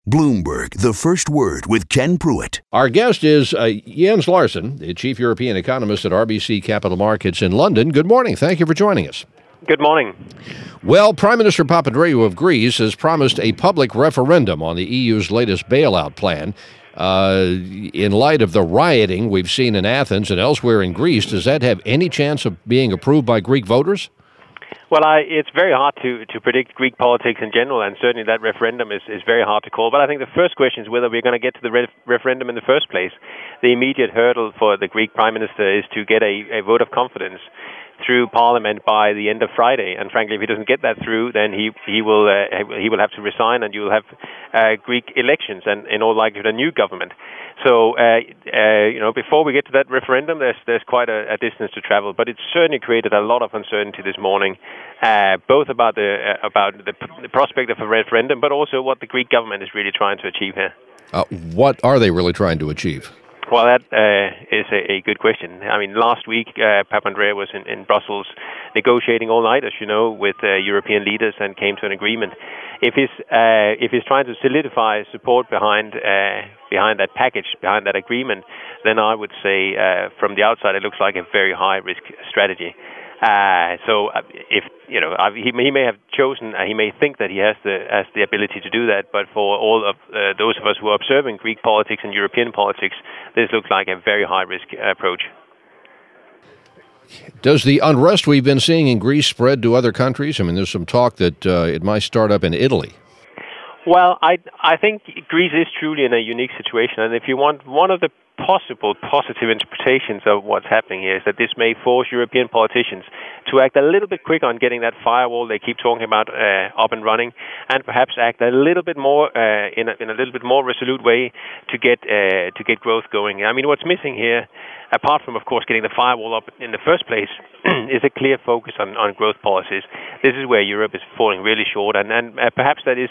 Bloomberg, the first word with Ken Pruitt. Our guest is Jens Larsen, the chief European economist at RBC Capital Markets in London. Good morning. Thank you for joining us. Good morning. Well, Prime Minister Papandreou of Greece has promised a public referendum on the EU's latest bailout plan. In light of the rioting we've seen in Athens and elsewhere in Greece, does that have any chance of being approved by Greek voters? Well, it's very hard to predict Greek politics in general, and certainly that referendum is very hard to call. But I think the first question is whether we're going to get to the referendum in the first place. The immediate hurdle for the Greek Prime Minister is to get a vote of confidence through Parliament by the end of Friday. And frankly, if he doesn't get that through, then he will have to resign, and you will have Greek elections and in all likelihood a new government. So before we get to that referendum, there's quite a distance to travel. But it's certainly created a lot of uncertainty this morning, both about the prospect of a referendum, but also what the Greek government is really trying to achieve here. What are they really trying to achieve? Well, that is a good question. I mean, last week, Papandreou was in Brussels negotiating all night, as you know, with European leaders and came to an agreement. If he's trying to solidify support behind that package, behind that agreement, then I would say from the outside it looks like a very high-risk strategy. He may have chosen, he may think that he has the ability to do that, but for all of those of us who are observing Greek politics and European politics, this looks like a very high-risk approach. Does the unrest we've been seeing in Greece spread to other countries? I mean, there's some talk that it might start up in Italy. Well, I think Greece is truly in a unique situation, and if you want one of the possible positive interpretations of what's happening here is that this may force European politicians to act a little bit quicker on getting that firewall they keep talking about up and running, and perhaps act a little bit more in a little bit more resolute way to get growth going. I mean, what's missing here, apart from of course getting the firewall up in the first place, is a clear focus on growth policies. This is where Europe is falling really short, and perhaps that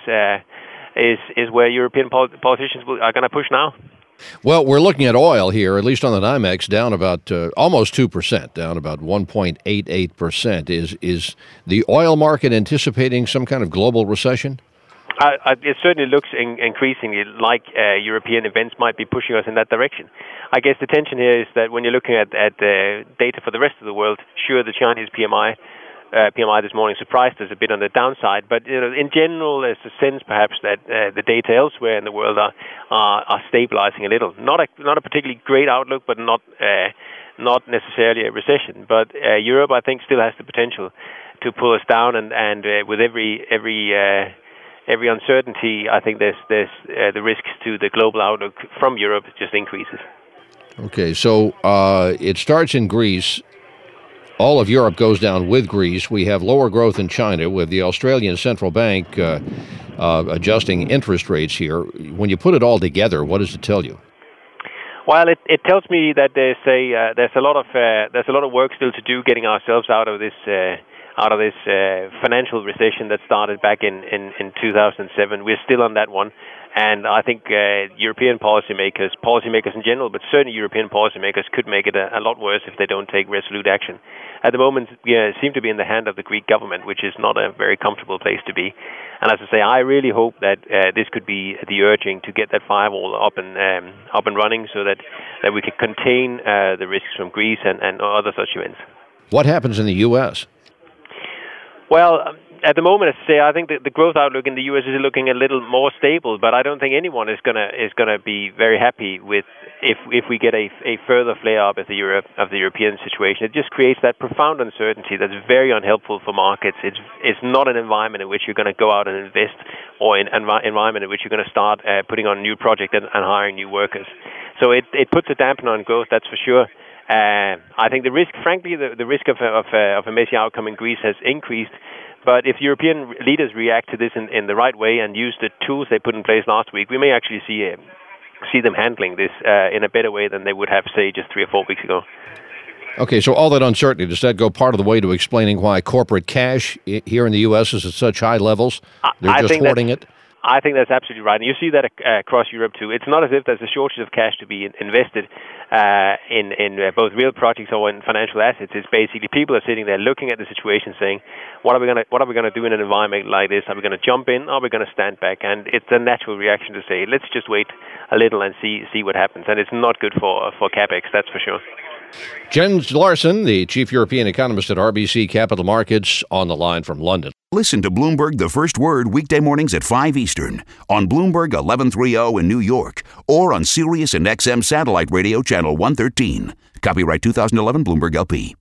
is where European politicians are going to push now. Well, we're looking at oil here, at least on the NYMEX, down about almost 2%, down about 1.88%. Is the oil market anticipating some kind of global recession? It certainly looks increasingly like European events might be pushing us in that direction. I guess the tension here is that when you're looking at data for the rest of the world, sure, the Chinese PMI this morning surprised us a bit on the downside, but in general, there's a sense perhaps that the data elsewhere in the world are stabilizing a little. Not a particularly great outlook, but not necessarily a recession. But Europe, I think, still has the potential to pull us down, and with every uncertainty, I think there's the risks to the global outlook from Europe just increases. Okay, so it starts in Greece. All of Europe goes down with Greece. We have lower growth in China with the Australian Central Bank adjusting interest rates here. When you put it all together, what does it tell you? Well, it tells me that there's a lot of work still to do getting ourselves out of this financial recession that started back in 2007. We're still on that one. And I think European policymakers in general, but certainly European policymakers could make it a lot worse if they don't take resolute action. At the moment, we seem to be in the hand of the Greek government, which is not a very comfortable place to be. And as I say, I really hope that this could be the urging to get that firewall up and running, so that we can contain the risks from Greece and other such events. What happens in the U.S.? Well, at the moment, as I say, I think the growth outlook in the U.S. is looking a little more stable, but I don't think anyone is gonna be very happy with if we get a further flare up of the European situation. It just creates that profound uncertainty that's very unhelpful for markets. It's not an environment in which you're going to go out and invest, or an environment in which you're going to start putting on new projects and hiring new workers. So it puts a dampener on growth, that's for sure. I think the risk, frankly, the risk of a messy outcome in Greece has increased. But if European leaders react to this in the right way and use the tools they put in place last week, we may actually see them handling this in a better way than they would have, say, just 3 or 4 weeks ago. Okay, so all that uncertainty, does that go part of the way to explaining why corporate cash here in the U.S. is at such high levels? They're just hoarding it? I think that's absolutely right. And you see that across Europe too. It's not as if there's a shortage of cash to be invested in both real projects or in financial assets. It's basically people are sitting there looking at the situation saying, what are we going to do in an environment like this? Are we going to jump in or are we going to stand back? And it's a natural reaction to say, let's just wait a little and see what happens. And it's not good for CapEx, that's for sure. Jens Larsen, the chief European economist at RBC Capital Markets, on the line from London. Listen to Bloomberg The First Word weekday mornings at 5 Eastern on Bloomberg 1130 in New York or on Sirius and XM Satellite Radio Channel 113. Copyright 2011 Bloomberg LP.